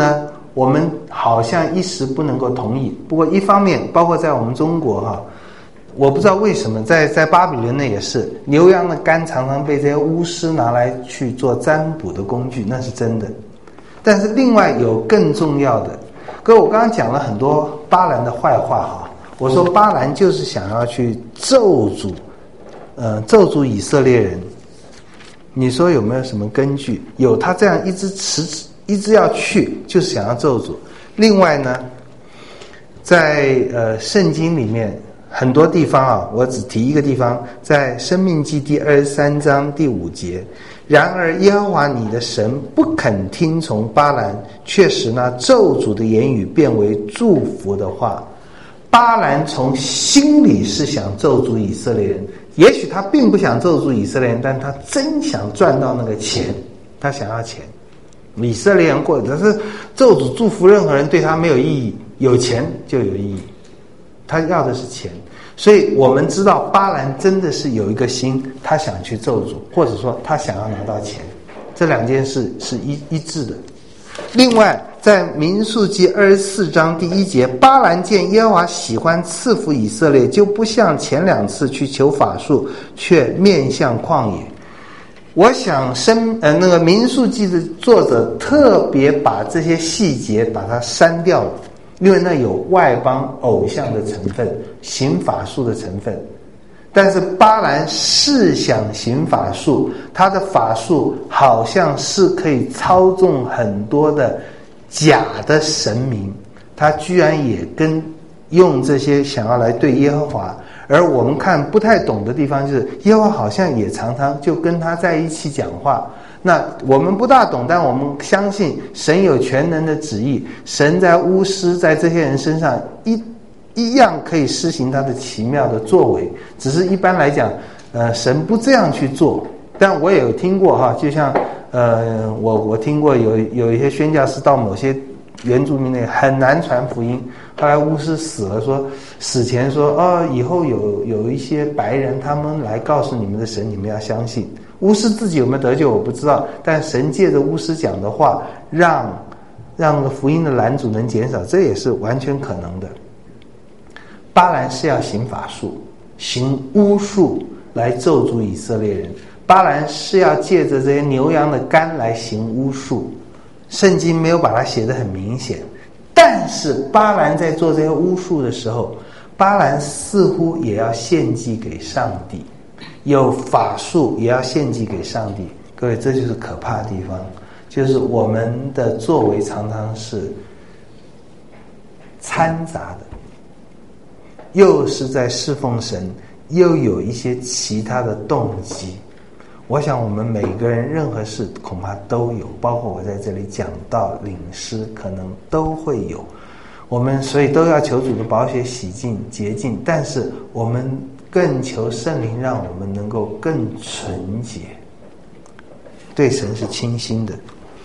我们好像一时不能够同意。不过一方面，包括在我们中国我不知道为什么在巴比伦呢也是，牛羊的肝常常被这些巫师拿来去做占卜的工具，那是真的。但是另外有更重要的，各位，我刚刚讲了很多巴兰的坏话我说巴兰就是想要去咒诅以色列人。你说有没有什么根据？有，他这样一直要去，就是想要咒诅。另外呢，在圣经里面很多地方我只提一个地方，在申命记第23章第5节，然而耶和华你的神不肯听从巴兰，却使那咒诅的言语变为祝福的话。巴兰从心里是想咒诅以色列人，也许他并不想咒诅以色列人，但他真想赚到那个钱，他想要钱。以色列人或者是咒诅祝福任何人对他没有意义，有钱就有意义，他要的是钱。所以我们知道巴兰真的是有一个心，他想去咒诅，或者说他想要拿到钱，这两件事是一致的。另外在民数记24章第1节，巴兰见耶和华喜欢赐福以色列，就不像前2次去求法术，却面向旷野。我想那个民数记的作者特别把这些细节把它删掉了，因为那有外邦偶像的成分，行法术的成分。但是巴兰是想行法术，他的法术好像是可以操纵很多的假的神明，他居然也用这些想要来对耶和华。而我们看不太懂的地方，就是耶和华好像也常常就跟他在一起讲话。那我们不大懂，但我们相信神有全能的旨意，神在巫师在这些人身上一样可以施行他的奇妙的作为，只是一般来讲神不这样去做。但我也有听过就像我听过有一些宣教士到某些原住民那很难传福音，后来巫师死了，说死前说以后有一些白人他们来告诉你们的神，你们要相信。巫师自己有没有得救我不知道，但神借着巫师讲的话让那个福音的拦阻能减少，这也是完全可能的。巴兰是要行法术行巫术来咒诅以色列人，巴兰是要借着这些牛羊的肝来行巫术，圣经没有把它写得很明显。但是巴兰在做这些巫术的时候，巴兰似乎也要献祭给上帝，有法术也要献祭给上帝。各位，这就是可怕的地方，就是我们的作为常常是掺杂的，又是在侍奉神，又有一些其他的动机。我想我们每个人任何事恐怕都有，包括我在这里讲道领诗可能都会有。我们所以都要求主的宝血洗净洁净，但是我们更求圣灵让我们能够更纯洁，对神是清心的。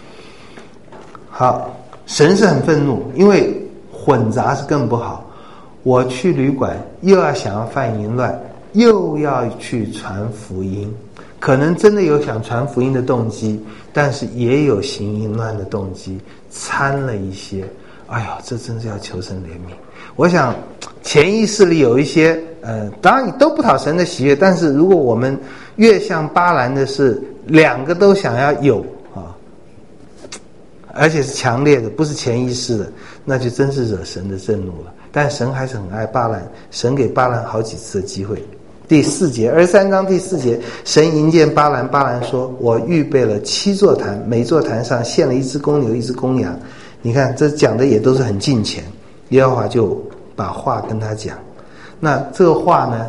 好，神是很愤怒，因为混杂是更不好。我去旅馆又要想要犯淫乱，又要去传福音，可能真的有想传福音的动机，但是也有行淫乱的动机，掺了一些。哎呦，这真是要求神怜悯。我想潜意识里有一些当然都不讨神的喜悦，但是如果我们越像巴兰的是两个都想要有而且是强烈的，不是潜意识的，那就真是惹神的震怒了。但神还是很爱巴兰，神给巴兰好几次的机会。第4节，23章第4节，神迎见巴兰，巴兰说：我预备了7座坛，每座坛上献了1只公牛1只公羊。你看这讲的也都是很近前，耶和华就把话跟他讲。那这个话呢，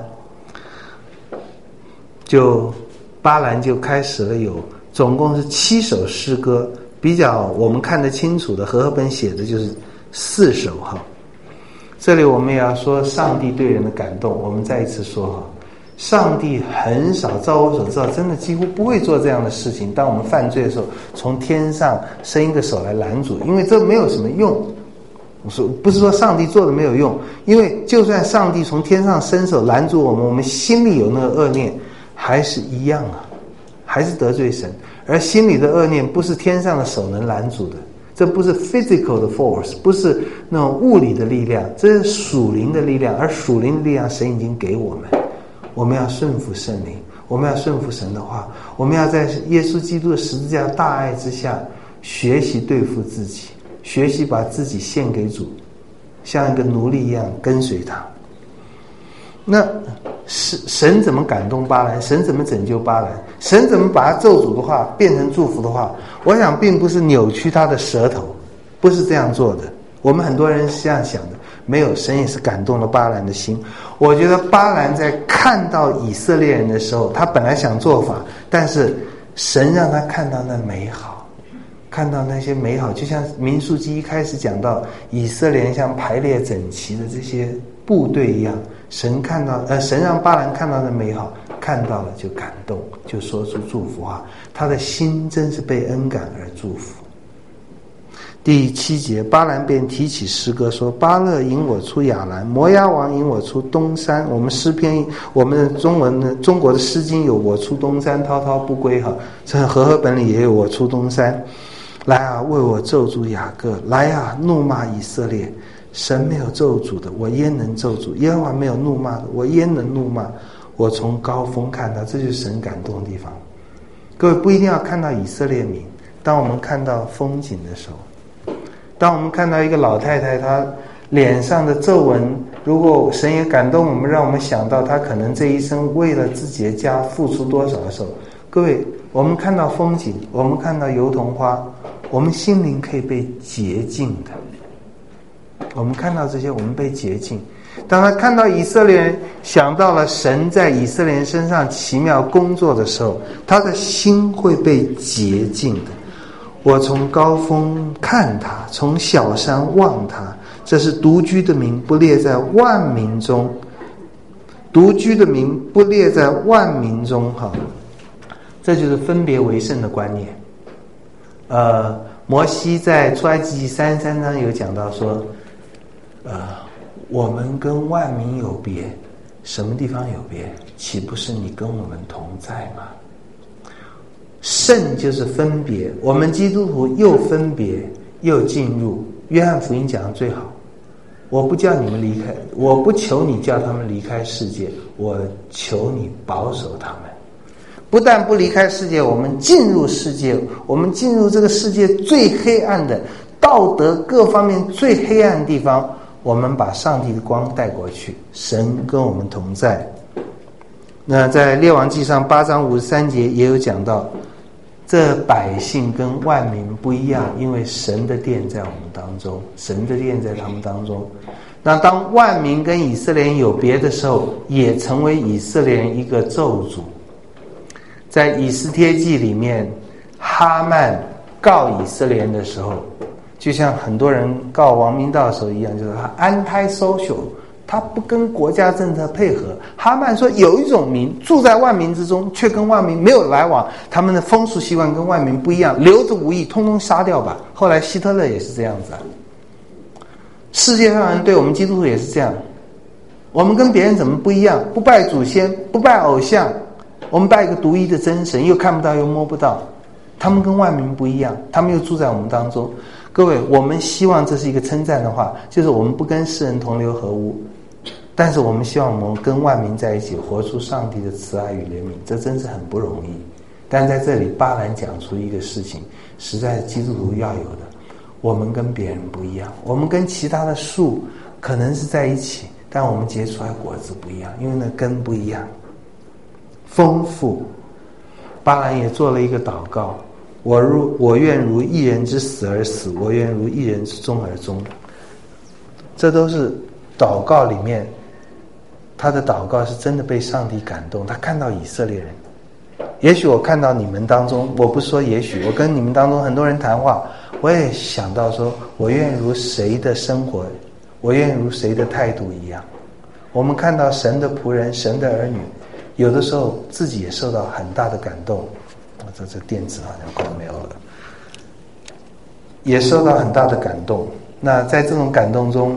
就巴兰就开始了总共是7首诗歌，比较我们看得清楚的和合本写的就是4首这里我们也要说上帝对人的感动，我们再一次说上帝很少，照我所知道真的几乎不会做这样的事情。当我们犯罪的时候，从天上伸一个手来拦阻，因为这没有什么用。我说不是说上帝做的没有用，因为就算上帝从天上伸手拦阻我们，我们心里有那个恶念还是一样还是得罪神。而心里的恶念不是天上的手能拦阻的， 这不是 physical 的 force， 不是那种物理的力量，这是属灵的力量。而属灵的力量神已经给我们，我们要顺服圣灵，我们要顺服神的话，我们要在耶稣基督的十字架大爱之下学习对付自己，学习把自己献给主，像一个奴隶一样跟随他。那神怎么感动巴兰？神怎么拯救巴兰？神怎么把他咒诅的话变成祝福的话？我想并不是扭曲他的舌头，不是这样做的。我们很多人是这样想的，没有，神也是感动了巴兰的心。我觉得巴兰在看到以色列人的时候，他本来想做法，但是神让他看到那美好，看到那些美好，就像民数记一开始讲到以色列人像排列整齐的这些部队一样，神让巴兰看到的美好，看到了就感动，就说出祝福话，他的心真是被恩感而祝福。第7节，巴兰便提起诗歌说：巴勒引我出亚兰，摩押王引我出东山。我们诗篇，我们的中国的诗经有我出东山，滔滔不归哈。这和合本里也有我出东山。来啊，为我咒诅雅各；来啊，怒骂以色列。神没有咒诅的，我焉能咒诅？耶和华没有怒骂的，我焉能怒骂？我从高峰看到，这就是神感动的地方。各位不一定要看到以色列民，当我们看到风景的时候，当我们看到一个老太太她脸上的皱纹，如果神也感动我们，让我们想到她可能这一生为了自己的家付出多少的时候，各位，我们看到风景，我们看到油桐花，我们心灵可以被洁净的。我们看到这些，我们被洁净。当他看到以色列人，想到了神在以色列人身上奇妙工作的时候，他的心会被洁净的。我从高峰看他，从小山望他，这是独居的民，不列在万民中。独居的民不列在万民中，哈，这就是分别为圣的观念。摩西在出埃及记33章有讲到说，我们跟万民有别，什么地方有别？岂不是你跟我们同在吗？圣就是分别，我们基督徒又分别又进入。约翰福音讲的最好，我不叫你们离开，我不求你叫他们离开世界，我求你保守他们。不但不离开世界，我们进入世界，我们进入这个世界最黑暗的道德各方面最黑暗的地方，我们把上帝的光带过去，神跟我们同在。那在列王纪上8章53节也有讲到，这百姓跟万民不一样，因为神的殿在我们当中，神的殿在他们当中。那当万民跟以色列人有别的时候，也成为以色列人一个咒诅。在以斯帖记里面，哈曼告以色列人的时候，就像很多人告王明道的时候一样，就是他anti-social，他不跟国家政策配合。哈曼说有一种民住在万民之中，却跟万民没有来往，他们的风俗习惯跟万民不一样，留着无益，通通杀掉吧。后来希特勒也是这样子啊。世界上人对我们基督徒也是这样，我们跟别人怎么不一样？不拜祖先，不拜偶像，我们拜一个独一的真神，又看不到又摸不到。他们跟万民不一样，他们又住在我们当中。各位，我们希望这是一个称赞的话，就是我们不跟世人同流合污，但是我们希望我们跟万民在一起，活出上帝的慈爱与怜悯，这真是很不容易。但在这里巴兰讲出一个事情，实在是基督徒要有的，我们跟别人不一样，我们跟其他的树可能是在一起，但我们结出来果子不一样，因为那根不一样。丰富，巴兰也做了一个祷告，我愿如一人之死而死，我愿如一人之终而终。这都是祷告里面，他的祷告是真的被上帝感动。他看到以色列人，也许我看到你们当中，我不是说也许，我跟你们当中很多人谈话，我也想到说，我愿如谁的生活，我愿如谁的态度一样。我们看到神的仆人，神的儿女，有的时候自己也受到很大的感动。这电子好像快没有了，也受到很大的感动。那在这种感动中，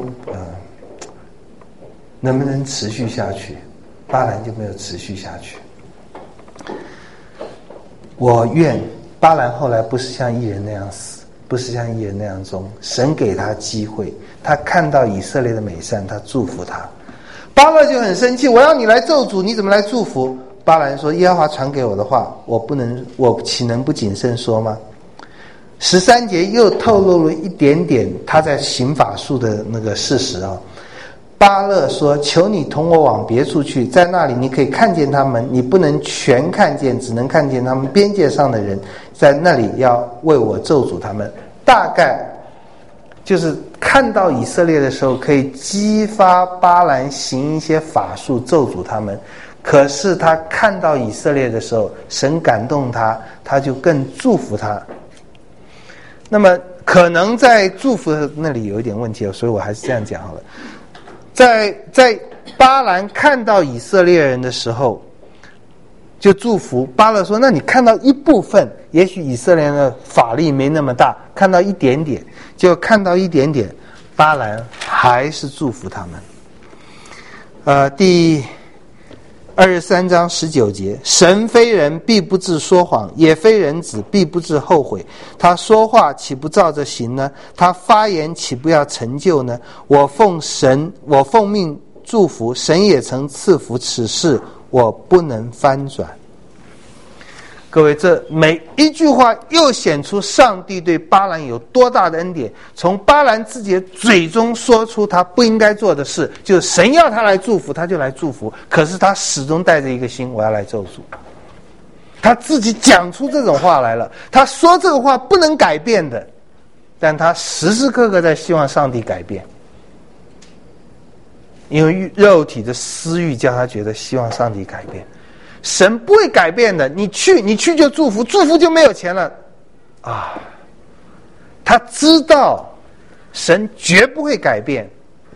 能不能持续下去？巴兰就没有持续下去。我愿巴兰后来不是像异人那样死， 不是像艺人那样忠。神给他机会，他看到以色列的美善，他祝福他。巴勒就很生气，我要你来咒诅，你怎么来祝福？巴兰说，耶和华传给我的话，我岂能不谨慎说吗？13节又透露了一点点他在行法术的那个事实啊。巴勒说，求你同我往别处去，在那里你可以看见他们，你不能全看见，只能看见他们边界上的人，在那里要为我咒诅他们。大概就是看到以色列的时候，可以激发巴兰行一些法术咒诅他们。可是他看到以色列的时候，神感动他，他就更祝福他。那么可能在祝福那里有一点问题，所以我还是这样讲好了。在巴兰看到以色列人的时候，就祝福。巴勒说，那你看到一部分，也许以色列人的法力没那么大，看到一点点，就看到一点点，巴兰还是祝福他们。第23章19节，神非人，必不致说谎，也非人子，必不致后悔。他说话岂不照着行呢？他发言岂不要成就呢？我奉命祝福，神也曾赐福，此事我不能翻转。各位，这每一句话又显出上帝对巴兰有多大的恩典。从巴兰自己的嘴中说出他不应该做的事，就是神要他来祝福，他就来祝福。可是他始终带着一个心，我要来咒诅。他自己讲出这种话来了，他说这个话不能改变的，但他时时刻刻在希望上帝改变。因为肉体的私欲叫他觉得希望上帝改变。神不会改变的，你去就祝福，祝福就没有钱了啊！他知道神绝不会改变，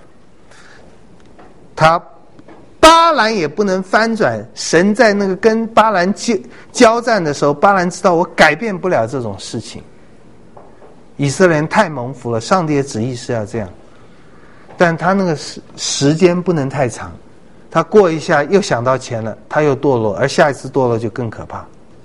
巴兰也不能翻转。神在那个跟巴兰交战的时候，巴兰知道我改变不了这种事情。以色列人太蒙福了，上帝的旨意是要这样，但他那个时间不能太长。他过一下又想到钱了，他又堕落，而下一次堕落就更可怕。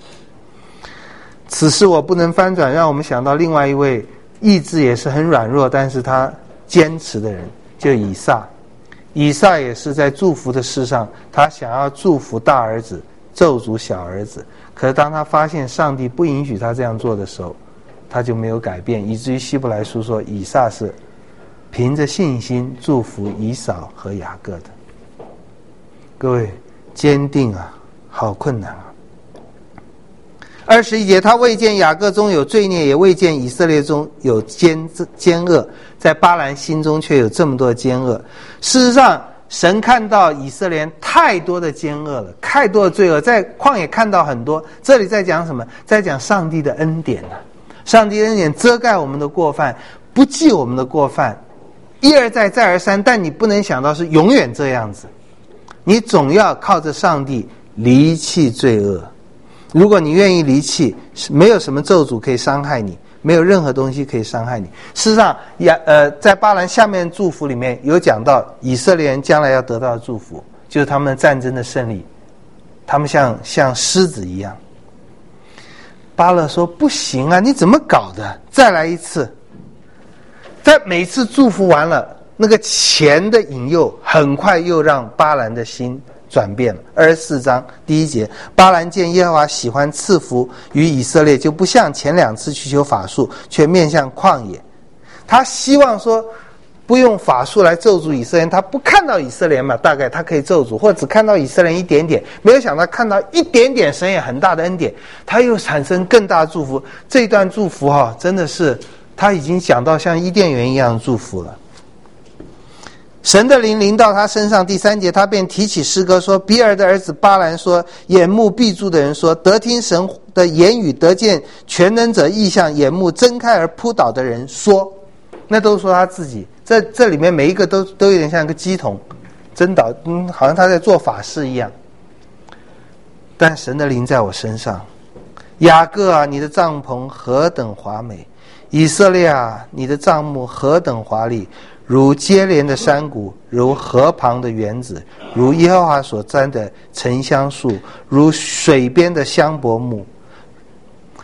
此事我不能翻转，让我们想到另外一位意志也是很软弱，但是他坚持的人，就以撒。以撒也是在祝福的事上，他想要祝福大儿子，咒诅小儿子。可是当他发现上帝不允许他这样做的时候，他就没有改变，以至于希伯来书说，以撒是凭着信心祝福以扫和雅各的。各位，坚定啊，好困难啊。21节，他未见雅各中有罪孽，也未见以色列中有奸恶，在巴兰心中却有这么多奸恶。事实上，神看到以色列人太多的奸恶了，太多的罪恶，在旷野看到很多。这里在讲什么？在讲上帝的恩典啊！上帝的恩典遮盖我们的过犯，不记我们的过犯，一而再再而三，但你不能想到是永远这样子。你总要靠着上帝离弃罪恶。如果你愿意离弃，没有什么咒诅可以伤害你，没有任何东西可以伤害你。事实上，在巴兰下面祝福里面有讲到以色列人将来要得到的祝福，就是他们战争的胜利，他们像狮子一样。巴勒说不行啊，你怎么搞的？再来一次。在每次祝福完了，那个钱的引诱很快又让巴兰的心转变了。24章第1节，巴兰见耶和华喜欢赐福于以色列，就不像前2次去求法术，却面向旷野。他希望说不用法术来咒诅以色列人，他不看到以色列人嘛，大概他可以咒诅，或者只看到以色列人一点点，没有想到看到一点点神也很大的恩典，他又产生更大的祝福。这段祝福真的是他已经讲到像伊甸园一样的祝福了。神的灵临到他身上，第3节，他便提起诗歌说，比尔的儿子巴兰说，眼目闭住的人说，得听神的言语，得见全能者异象，眼目睁开而扑倒的人说，那都说他自己。这里面每一个都有点像一个鸡童真倒，好像他在做法事一样。但神的灵在我身上。雅各啊，你的帐篷何等华美，以色列啊，你的帐幕何等华丽，如接连的山谷，如河旁的园子，如耶和华所栽的沉香树，如水边的香柏木。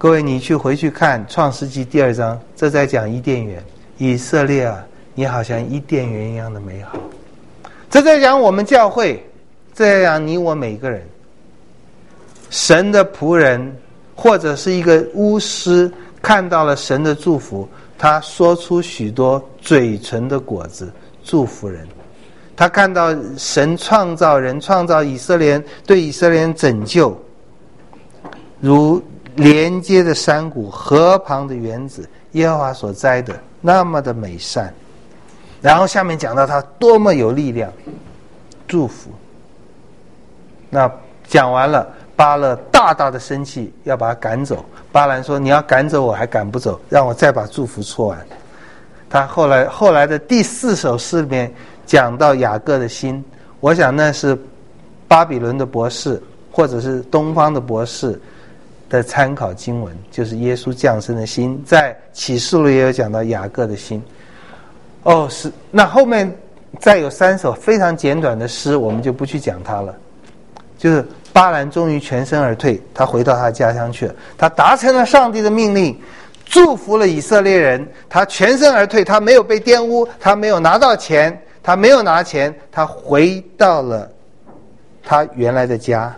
各位，你回去看创世纪第2章，这在讲伊甸园。以色列啊，你好像伊甸园一样的美好。这在讲我们教会，这在讲你我每个人。神的仆人或者是一个巫师，看到了神的祝福，他说出许多嘴唇的果子，祝福人。他看到神创造人，创造以色列人，对以色列人拯救，如连接的山谷，河旁的园子，耶和华所栽的，那么的美善。然后下面讲到他多么有力量，祝福。那讲完了，巴勒大大的生气，要把他赶走。巴兰说：“你要赶走我，还赶不走，让我再把祝福说完。”他后来的第4首诗里面讲到雅各的心，我想那是巴比伦的博士或者是东方的博士的参考经文，就是耶稣降生的心。在启示录也有讲到雅各的心。是那后面再有3首非常简短的诗，我们就不去讲它了。就是巴兰终于全身而退，他回到他的家乡去了，他达成了上帝的命令，祝福了以色列人，他全身而退，他没有被玷污，他没有拿到钱，他没有拿钱，他回到了他原来的家。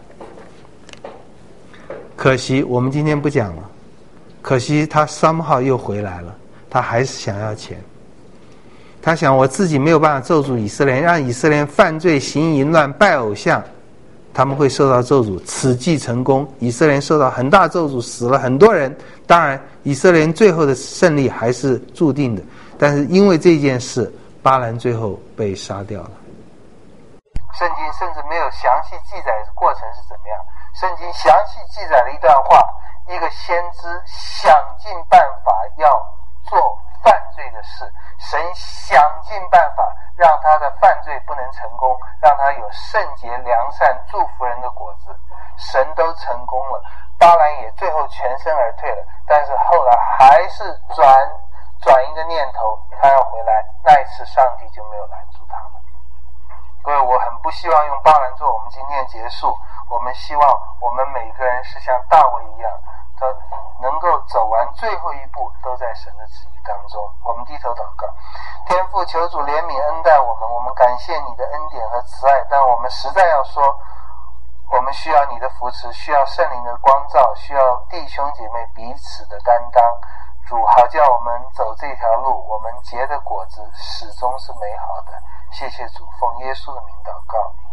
可惜我们今天不讲了，可惜他somehow又回来了，他还是想要钱。他想，我自己没有办法咒诅以色列人，让以色列人犯罪行淫乱拜偶像，他们会受到咒诅，此计成功，以色列人受到很大咒诅，死了很多人。当然以色列人最后的胜利还是注定的，但是因为这件事，巴兰最后被杀掉了。圣经甚至没有详细记载过程是怎么样，圣经详细记载了一段话，一个先知想尽办法要做犯罪的事，神想尽办法让他的犯罪不能成功，让他有圣洁良善祝福人的果子，神都成功了。巴兰也最后全身而退了，但是后来还是转一个念头，他要回来，那一次上帝就没有拦住他了。各位，我很不希望用巴兰做我们今天结束，我们希望我们每个人是像大卫一样，他能够走完最后一步，都在神的旨意当中。我们低头祷告。天父，求主怜悯恩待我们，我们感谢你的恩典和慈爱，但我们实在要说，我们需要你的扶持，需要圣灵的光照，需要弟兄姐妹彼此的担当。主，好叫我们走这条路，我们结的果子始终是美好的。谢谢主，奉耶稣的名祷告。